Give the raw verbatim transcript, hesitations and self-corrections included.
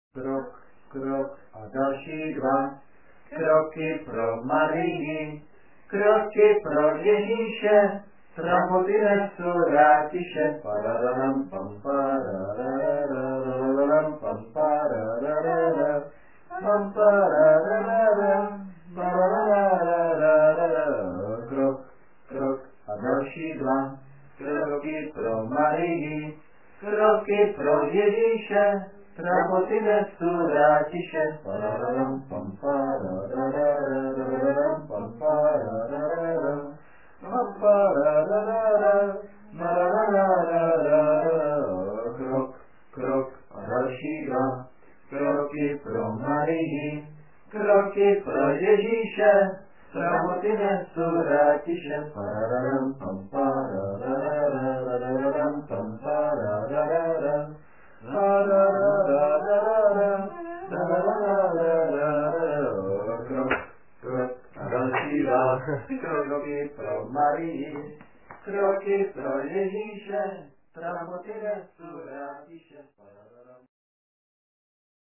krok, krok a další dva. Kroky pro Marii, kroky pro Ježíše, tramoty nesu rátiše. Parararam, pam, parararam, pam, parararam, pam, parararam, parararam. Krok, krok a další dva. Kroky pro Marii, kroky pro Ježíše, tramoty nesu rátiše. Parararam, pam, parararam, pam, parararam, pam, parararam, parararam. Krok, krok a další dva. Kroky pro Marii, kroky pro Ježíše, tramoty nesu rátiše. Parararam, pam, parararam, pam, parararam, parararam, krok, krok a další dva. Kroky pro Marii, kroky pro Ježíše, tramoty nesu rátiše.